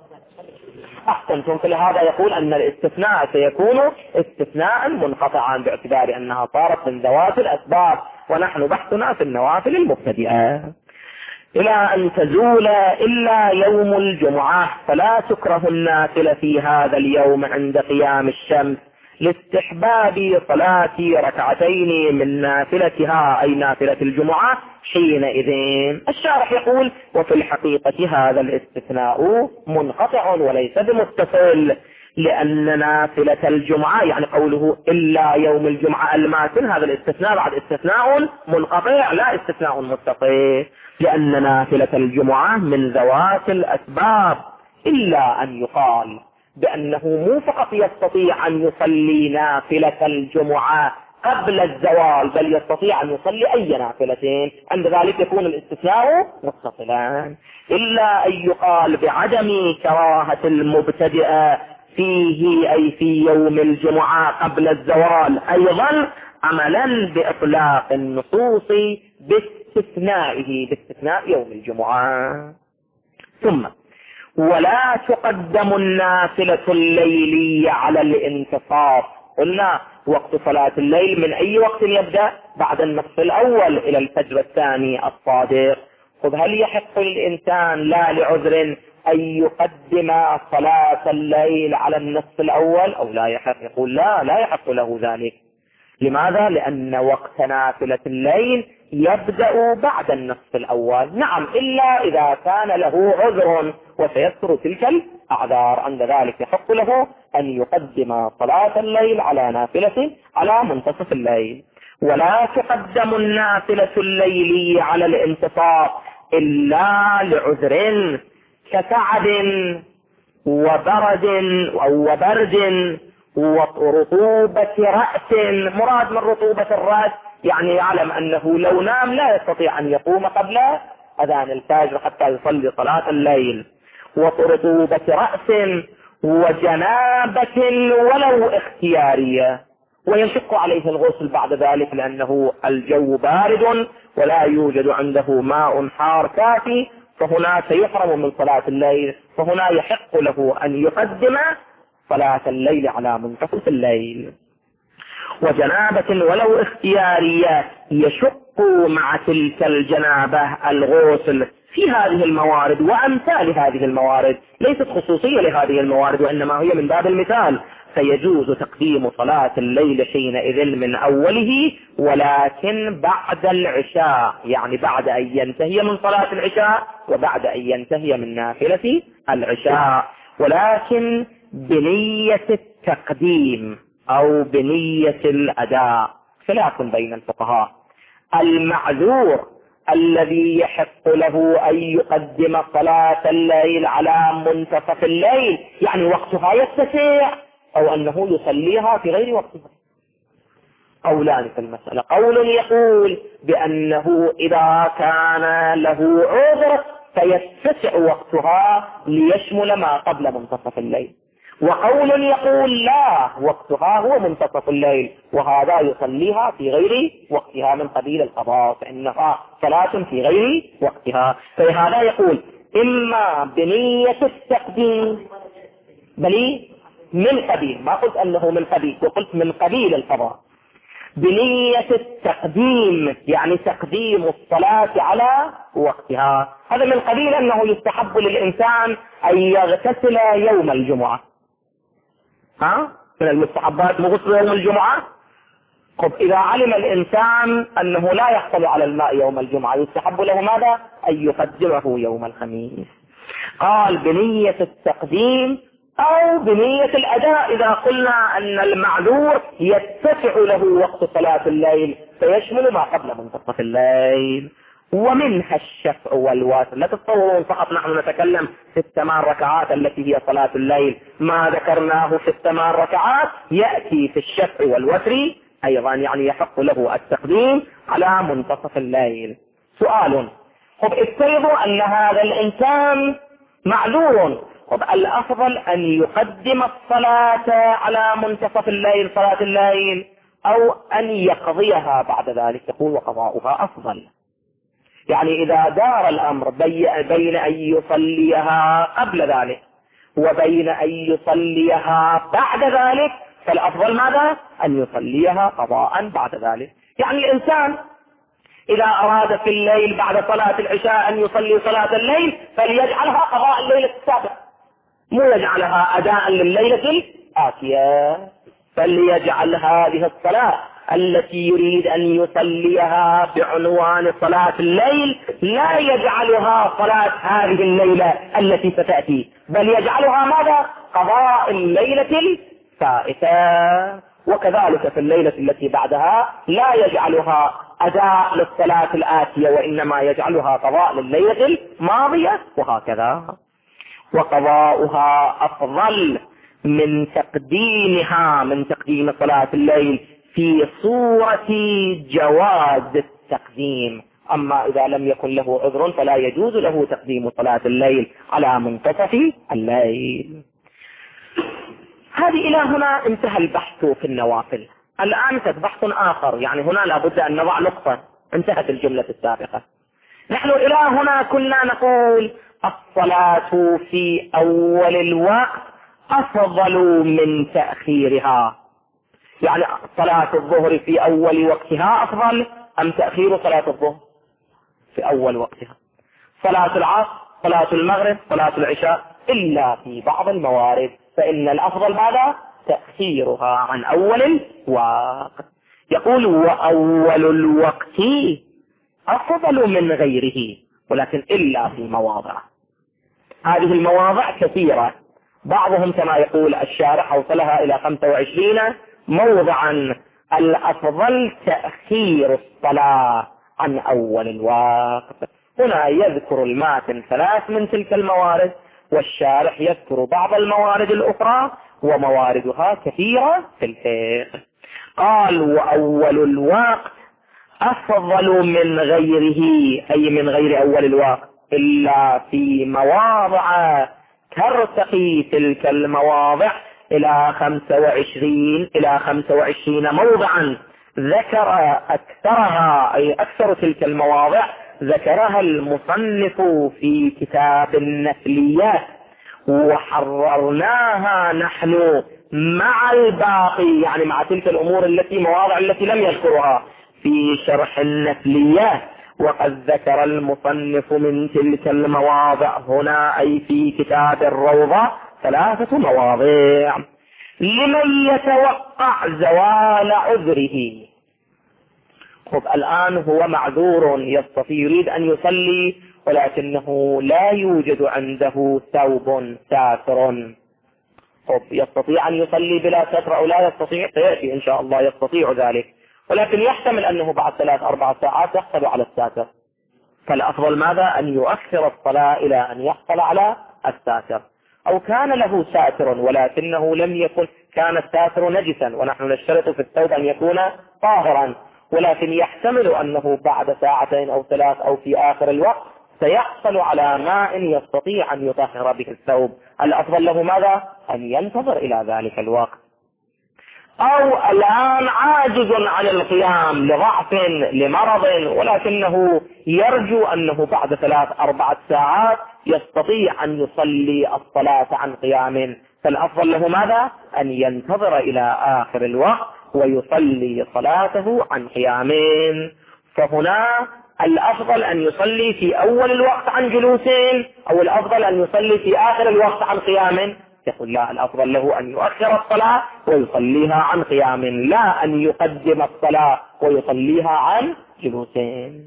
أحسنتم. فلهذا يقول أن الاستثناء سيكون استثناء منقطعا باعتبار أنها صارت من ذوات الأسباب، ونحن بحثنا في النوافل المبتدئة. إلى أن تزول إلا يوم الجمعة فلا تكره النافلة في هذا اليوم عند قيام الشمس لاستحباب صلاة ركعتين من نافلتها أي نافلة الجمعة حينئذ. الشارح يقول وفي الحقيقة هذا الاستثناء منقطع وليس بمتصل، لأن نافلة الجمعة يعني قوله إلا يوم الجمعة الماتن، هذا الاستثناء بعد استثناء منقطع لا استثناء متصل، لأن نافلة الجمعة من ذوات الأسباب، إلا أن يقال بأنه مو فقط يستطيع أن يصلي نافلة الجمعة قبل الزوال، بل يستطيع أن يصلي أي نافلتين، عند ذلك يكون الاستثناء متصلا. إلا أن يقال بعدم كراهة المبتدئة فيه أي في يوم الجمعة قبل الزوال أيضا عملا بإطلاق النصوص باستثنائه باستثناء يوم الجمعة. ثم ولا تقدم النافلة الليلية على الانتصاف. قلنا وقت صلاة الليل من أي وقت يبدأ؟ بعد النصف الأول إلى الفجر الثاني الصادق. خذ هل يحق الإنسان لا لعذر أن يقدم صلاة الليل على النصف الأول أو لا يحق؟ يقول لا لا يحق له ذلك. لماذا؟ لأن وقت نافلة الليل يبدأ بعد النصف الأول. نعم إلا إذا كان له عذر وسيذكر تلك الأعذار، عند ذلك يحق له أن يقدم صلاة الليل على نافلة على منتصف الليل. ولا تقدم النافلة الليلية على الانتصاف إلا لعذر كتعب وبرد أو وبرد ورطوبة رأس. مراد من رطوبة الرأس يعني يعلم أنه لو نام لا يستطيع أن يقوم قبل أذان الفجر حتى يصلي صلاة الليل. ورطوبة رأس وجنابة ولو اختيارية، ويشق عليه الغسل بعد ذلك لأنه الجو بارد ولا يوجد عنده ماء حار كافي، فهنا سيحرم من صلاة الليل، فهنا يحق له أن يقدم صلاة الليل على منتصف الليل. وجنابة ولو اختيارية يشق مع تلك الجنابة الغسل في هذه الموارد وأمثال هذه الموارد، ليست خصوصية لهذه الموارد وإنما هي من باب المثال. فيجوز تقديم صلاة الليل حينئذ من أوله ولكن بعد العشاء، يعني بعد أن ينتهي من صلاة العشاء وبعد أن ينتهي من نافلة العشاء، ولكن بنية التقديم أو بنية الأداء. خلاف بين الفقهاء. المعذور الذي يحق له أن يقدم صلاة الليل على منتصف الليل يعني وقتها يتسع، أو أنه يصليها في غير وقتها. قولان في المسألة. قول يقول بأنه إذا كان له عذر فيتسع وقتها ليشمل ما قبل منتصف الليل، وقول يقول لا وقتها هو منتصف الليل وهذا يصليها في غير وقتها من قبيل القضاء، فإنها صلاة في غير وقتها. فهذا يقول إما بنية التقديم بل من قبيل، ما قلت أنه من قبيل وقلت من قبيل القضاء، بنية التقديم يعني تقديم الصلاة على وقتها. هذا من قبيل أنه يستحب للإنسان أن يغتسل يوم الجمعة. ها؟ من المستحبات غسل يوم الجمعة. طب إذا علم الإنسان أنه لا يحصل على الماء يوم الجمعة يستحب له ماذا؟ أن يقدمه يوم الخميس. قال بنية التقديم أو بنية الأداء إذا قلنا أن المعذور يتسع له وقت صلاة الليل فيشمل ما قبل منتصف الليل. ومنها الشفع والوتر. لا تتصورون فقط نحن نتكلم في الثمان ركعات التي هي صلاة الليل، ما ذكرناه في الثمان ركعات يأتي في الشفع والوتر أيضا، يعني يحق له التقديم على منتصف الليل. سؤال: طب افترضوا أن هذا الإنسان معذور الأفضل أن يقدم الصلاة على منتصف الليل صلاة الليل أو أن يقضيها بعد ذلك. يقول وقضاؤها أفضل. يعني إذا دار الأمر بين أن يصليها قبل ذلك وبين أن يصليها بعد ذلك فالأفضل ماذا؟ أن يصليها قضاء بعد ذلك. يعني الإنسان إذا أراد في الليل بعد صلاة العشاء أن يصلي صلاة الليل فليجعلها قضاء الليلة السابقة، مو يجعلها أداء لليلة الآتية. فليجعل هذه الصلاة التي يريد أن يصليها بعنوان صلاة الليل لا يجعلها صلاة هذه الليلة التي ستأتي، بل يجعلها ماذا؟ قضاء الليلة الفائتة. وكذلك في الليلة التي بعدها لا يجعلها أداء للصلاة الآتية وإنما يجعلها قضاء لليلة الماضية، وهكذا. وقضاؤها أفضل من تقديمها من تقديم صلاة الليل في صورة جواز التقديم. أما إذا لم يكن له عذر فلا يجوز له تقديم صلاة الليل على منتصف الليل. هذه إلى هنا انتهى البحث في النوافل. الآن بحث آخر، يعني هنا لابد أن نضع نقطة، انتهت الجملة السابقة. نحن إلى هنا كنا نقول الصلاة في أول الوقت أفضل من تأخيرها، يعني صلاة الظهر في أول وقتها أفضل أم تأخير صلاة الظهر في أول وقتها؟ صلاة العصر، صلاة المغرب، صلاة العشاء، إلا في بعض الموارد فإن الأفضل ماذا؟ تأخيرها عن أول الوقت. يقول وأول الوقت أفضل من غيره، ولكن إلا في مواضع. هذه المواضع كثيرة، بعضهم كما يقول الشارح أوصلها إلى خمسة وعشرين موضعا. الأفضل تأخير الصلاة عن أول الوقت. هنا يذكر الماتن ثلاث من تلك الموارد، والشارح يذكر بعض الموارد الأخرى، ومواردها كثيرة في الفقه. قال وأول الوقت أفضل من غيره، أي من غير أول الوقت، إلا في مواضع ترتقي تلك المواضع إلى خمسة وعشرين إلى خمسة وعشرين موضعا. ذكر أكثرها أي أكثر تلك المواضع ذكرها المصنف في كتاب النفليات، وحررناها نحن مع الباقي، يعني مع تلك الأمور التي مواضع التي لم يذكرها في شرح النفليات. وقد ذكر المصنف من تلك المواضع هنا أي في كتاب الروضة ثلاثة مواضع. لمن يتوقع زوال عذره. خب الآن هو معذور يستطيع يريد أن يصلي ولكنه لا يوجد عنده ثوب ساتر. خب يستطيع أن يصلي بلا ستر أو لا يستطيع؟ سيأتي إن شاء الله يستطيع ذلك، ولكن يحتمل أنه بعد ثلاث أربع ساعات يحصل على الساتر. فالأفضل ماذا؟ أن يؤخر الصلاة إلى أن يحصل على الساتر. أو كان له ساتر ولكنه لم يكن، كان الساتر نجسا، ونحن نشترط في الثوب أن يكون طاهرا، ولكن يحتمل أنه بعد ساعتين أو ثلاث أو في آخر الوقت سيحصل على ماء يستطيع أن يطهر به الثوب. الأفضل له ماذا؟ أن ينتظر إلى ذلك الوقت. أو الآن عاجز عن القيام لضعف لمرض، ولكنه يرجو أنه بعد ثلاث أربعة ساعات يستطيع أن يصلي الصلاة عن قيام، فالأفضل له ماذا؟ أن ينتظر إلى آخر الوقت ويصلي صلاته عن قيام. فهنا الأفضل أن يصلي في أول الوقت عن جلوس، أو الأفضل أن يصلي في آخر الوقت عن قيام؟ يقول لا، الأفضل له أن يؤخر الصلاة ويصليها عن قيام، لا أن يقدم الصلاة ويصليها عن جلوس.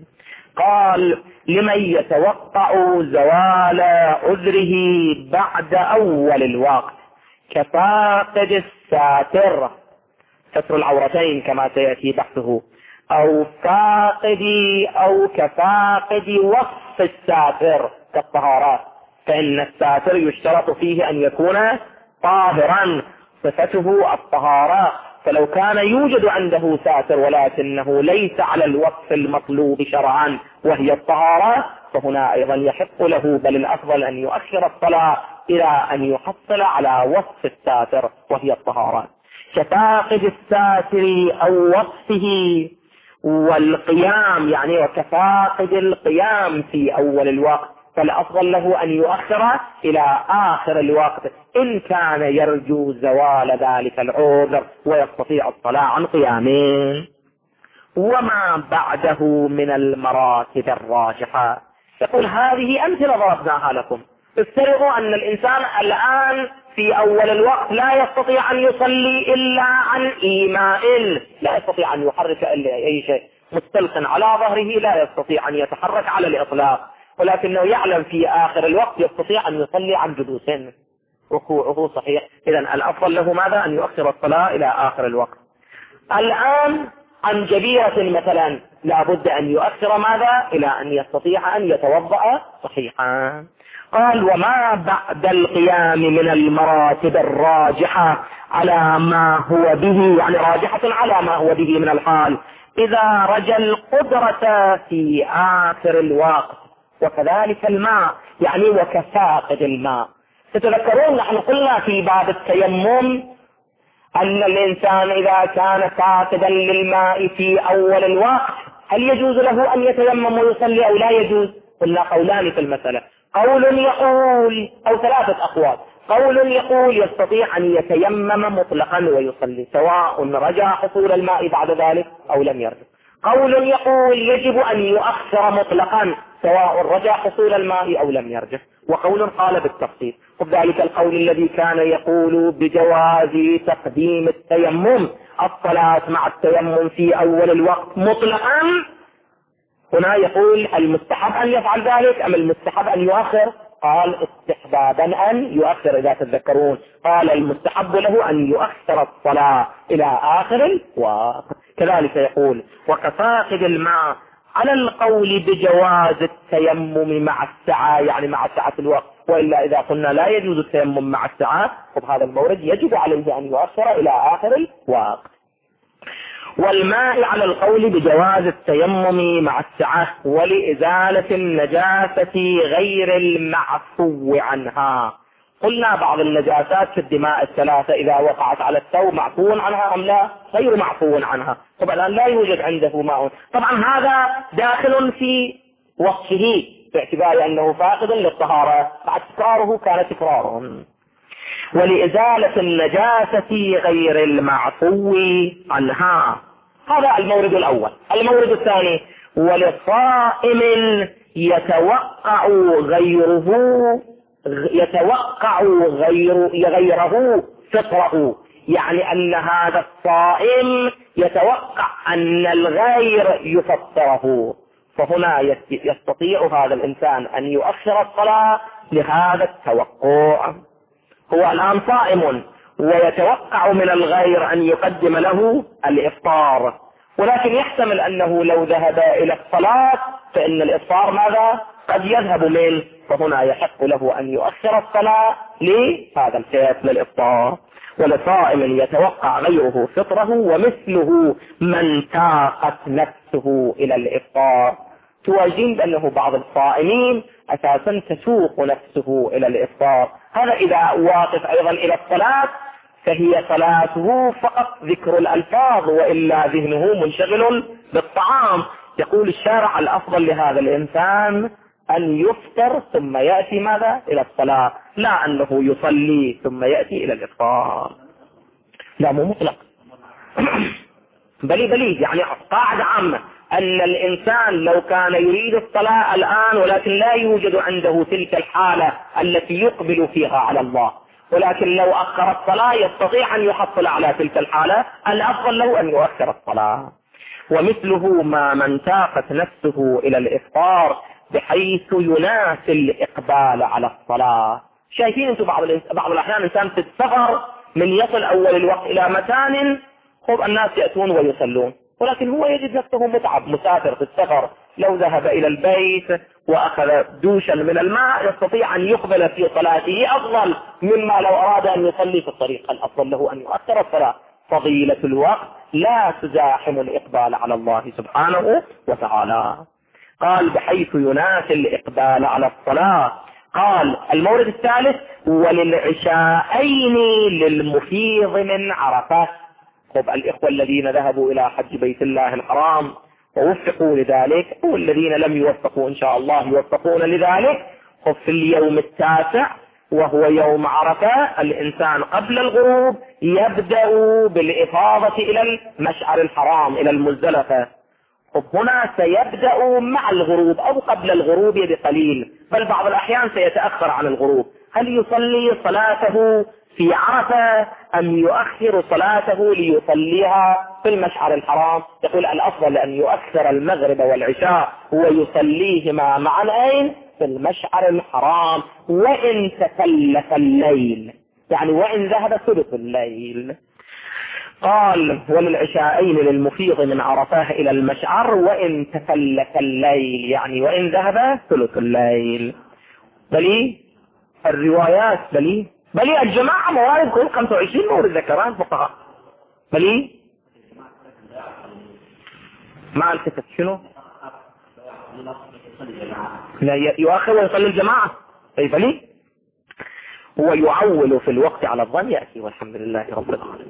قال لمن يتوقع زوال عذره بعد أول الوقت كفاقد الساتر، ستر العورتين كما سيأتي بحثه، أو فاقد أو كفاقد وصف الساتر كالطهارات، فإن الساتر يشترط فيه أن يكون طاهرا، صفته الطهارة. فلو كان يوجد عنده ساتر ولكنه ليس على الوصف المطلوب شرعا وهي الطهارة، فهنا أيضا يحق له بل الأفضل أن يؤخر الصلاة إلى أن يحصل على وصف الساتر وهي الطهارات، كفاقد الساتر أو وصفه والقيام، يعني وكفاقد القيام في أول الوقت، فالأفضل له أن يؤخر إلى آخر الوقت إن كان يرجو زوال ذلك العذر ويستطيع الصلاة عن قيامه. وما بعده من المراتب الراجحة، يقول هذه أمثلة ضربناها لكم. افترضوا أن الإنسان الآن في أول الوقت لا يستطيع أن يصلي إلا عن إيماء، لا يستطيع أن يحرك إلا أي شيء، مستلقٍ على ظهره لا يستطيع أن يتحرك على الإطلاق، ولكنه يعلم في آخر الوقت يستطيع أن يصلي عن جلوس، ركوعه صحيح. إذن الأفضل له ماذا؟ أن يؤخر الصلاة إلى آخر الوقت. الآن عن جبيرة مثلا لا بد أن يؤخر ماذا؟ إلى أن يستطيع أن يتوضأ صحيحا. قال وما بعد القيام من المراتب الراجحة على ما هو به، يعني راجحة على ما هو به من الحال، إذا رجى القدرة في آخر الوقت، وكذلك الماء، يعني وكفاقد الماء. تتذكرون نحن قلنا في باب التيمم أن الإنسان إذا كان فاقدا للماء في أول الوقت هل يجوز له أن يتيمم ويصلي أو لا يجوز؟ قلنا قولان في المسألة، قول يقول أو ثلاثة أقوال. قول يقول يستطيع أن يتيمم مطلقا ويصلي سواء رجع حصول الماء بعد ذلك أو لم يرجع. قول يقول يجب أن يؤخر مطلقا سواء رجع حصول الماء أو لم يرجع. وقول قال بالتفصيل. وذلك القول الذي كان يقول بجواز تقديم التيمم الصلاة مع التيمم في أول الوقت مطلقا، هنا يقول المستحب أن يفعل ذلك أم المستحب أن يؤخر؟ قال استحبابا أن يؤخر. إذا تتذكرون قال المستحب له أن يؤخر الصلاة إلى آخر الوقت. كذلك يقول وكفاقد الماء على القول بجواز التيمم مع السعة، يعني مع سعة الوقت، وإلا إذا قلنا لا يجوز التيمم مع السعة وبهذا المورد يجب عليه أن يؤخر إلى آخر الوقت. والماء على القول بجواز التيمم مع السعة ولإزالة النجاسة غير المعفو عنها. قلنا بعض النجاسات في الدماء الثلاثة إذا وقعت على الثوب معفو عنها أم لا؟ غير معفو عنها. طبعا الآن لا يوجد عنده ماء، طبعا هذا داخل في وصفه باعتبار أنه فاقد للطهارة، بعد تكراره كان تكرار. ولإزالة النجاسة غير المعفو عنها، هذا المورد الأول. المورد الثاني ولصائم يتوقع غيره يتوقع غير غيره فطره، يعني أن هذا الصائم يتوقع أن الغير يفطره، فهنا يستطيع هذا الإنسان أن يؤخر الصلاة لهذا التوقع. هو الآن صائم ويتوقع من الغير أن يقدم له الإفطار، ولكن يحتمل أنه لو ذهب إلى الصلاة فإن الإفطار ماذا؟ قد يذهب منه، فهنا يحق له أن يؤخر الصلاة لهذا الكيف للإفطار. ولصائم يتوقع غيره فطره ومثله من تاقت نفسه إلى الإفطار. توجد بأنه بعض الصائمين أساسا تسوق نفسه إلى الإفطار، هذا إذا واقف أيضا إلى الصلاة فهي صلاته فقط ذكر الألفاظ وإلا ذهنه منشغل بالطعام. يقول الشارع الأفضل لهذا الإنسان أن يفطر ثم يأتي ماذا؟ إلى الصلاة، لا أنه يصلي ثم يأتي إلى الإفطار، لا مو مطلق. بلي بلي يعني قاعدة عامة أن الإنسان لو كان يريد الصلاة الآن ولكن لا يوجد عنده تلك الحالة التي يقبل فيها على الله، ولكن لو أخر الصلاة يستطيع أن يحصل على تلك الحالة، الأفضل له أن يؤخر الصلاة. ومثله ما من تاقت نفسه إلى الإفطار بحيث يناسي الإقبال على الصلاة. شايفين أنتم بعض بعض الأحيان الإنسان في السفر من يصل أول الوقت إلى مكان خب الناس يأتون ويصلون، ولكن هو يجد نفسه متعب مسافر في السفر، لو ذهب إلى البيت وأخذ دوشا من الماء يستطيع أن يقبل في صلاته أفضل مما لو أراد أن يصلي في الطريق. الأفضل له أن يؤخر الصلاة. فضيلة الوقت لا تزاحم الإقبال على الله سبحانه وتعالى. قال بحيث يناسي الإقبال على الصلاة. قال المورد الثالث وللعشاءين للمفيض من عرفة. خب الإخوة الذين ذهبوا إلى حج بيت الله الحرام ووفقوا لذلك، والذين لم يوفقوا إن شاء الله يوفقون لذلك، خب في اليوم التاسع وهو يوم عرفة الإنسان قبل الغروب يبدأ بالإفاضة إلى المشعر الحرام إلى المزدلفة. خب هنا سيبدأ مع الغروب أو قبل الغروب بقليل، بل بعض الأحيان سيتأخر عن الغروب. هل يصلي صلاته في عرفة أم يؤخر صلاته ليصليها في المشعر الحرام؟ يقول الأفضل أن يؤخر المغرب والعشاء ويصليهما معا أين؟ في المشعر الحرام، وإن تكلف الليل، يعني وإن ذهب ثلث الليل. قال وللعشاءين للمفيض من عرفاه إلى المشعر وإن تكلف الليل، يعني وإن ذهب ثلث الليل. بلي الروايات بلي بلي الجماعة موارد كل خمسة وعشرين مورد ذكران فقهاء. بلي ما التفت شنو؟ لا يؤخر ويصلي الجماعة. طيب بلي هو يعول في الوقت على الظن يأتي، والحمد لله رب العالمين.